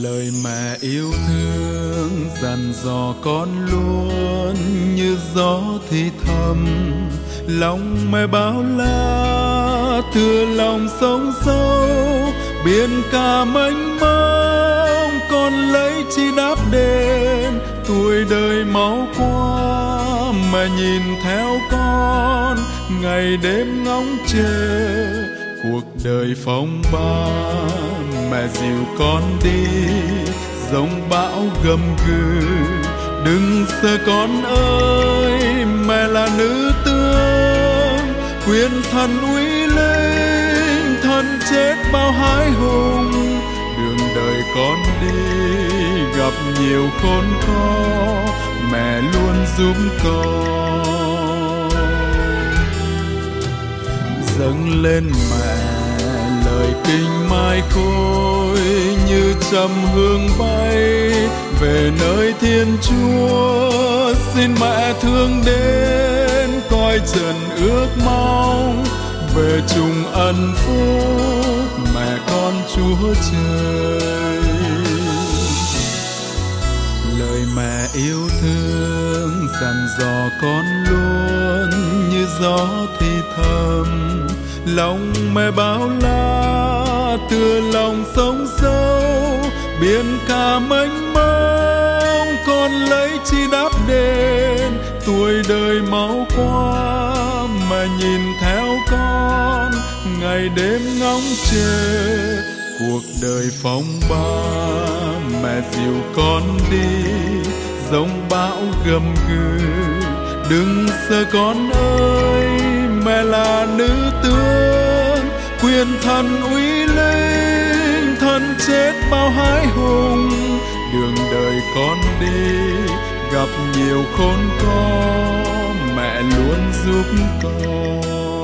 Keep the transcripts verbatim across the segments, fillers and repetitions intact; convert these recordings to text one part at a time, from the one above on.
Lời mẹ yêu thương dặn dò con luôn như gió thì thầm, lòng mẹ bao la thừa lòng sông sâu, biển cả mênh mông con lấy chi đáp đền. Tuổi đời máu qua mẹ nhìn theo con, ngày đêm ngóng chờ cuộc đời phong ba. Mẹ dìu con đi giống bão gầm gừ, đừng sợ con ơi, mẹ là nữ tướng quyền thần uy linh, thân chết bao hãi hùng. Đường đời con đi gặp nhiều khốn khó, mẹ luôn giúp con. Dâng lên mẹ lời kinh mai khôi như trầm hương bay về nơi Thiên Chúa. Xin mẹ thương đến coi trần ước mong, về chung ân phúc mẹ con Chúa trời. Lời mẹ yêu thương dặn dò con luôn như gió thì thầm, lòng mẹ bao la tựa lòng sông sâu, biển cả mênh mông con lấy chi đáp đền. Tuổi đời máu qua mà nhìn theo con, ngày đêm ngóng chờ cuộc đời phong ba. Mẹ dìu con đi giống bão gầm gừ, đừng sợ con ơi, mẹ là nữ tướng quyền thần uy linh, thân chết bao hãi hùng. Đường đời con đi gặp nhiều khốn khó, mẹ luôn giúp con.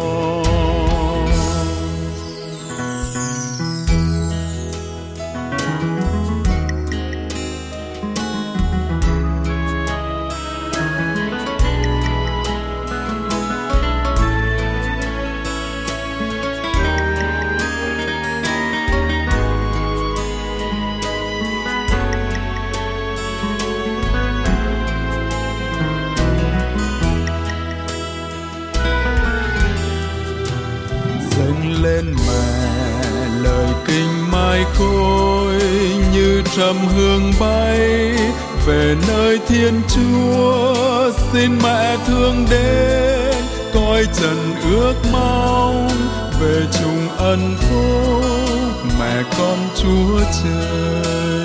Lên mẹ lời kinh mai khôi như trầm hương bay về nơi Thiên Chúa. Xin mẹ thương đến coi trần ước mong, về chung ân phúc mẹ con Chúa trời.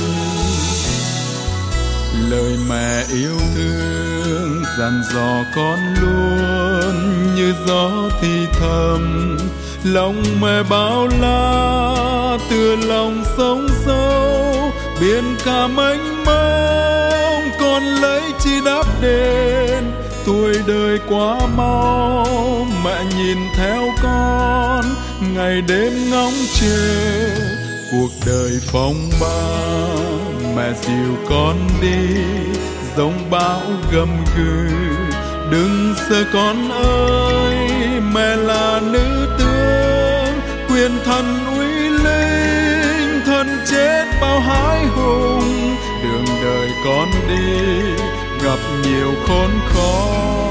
Lời mẹ yêu thương dặn dò con luôn như gió thì thầm, lòng mẹ bao la tựa lòng sông sâu, biển cả mênh mông con lấy chi đáp đền. Tuổi đời quá mau mẹ nhìn theo con, ngày đêm ngóng chờ cuộc đời phong ba. Mẹ dìu con đi giống bão gầm gừ, đừng sợ con ơi, mẹ là nữ tướng quyền thần uy linh, thân chết bao hãi hùng. Đường đời con đi gặp nhiều khốn khó,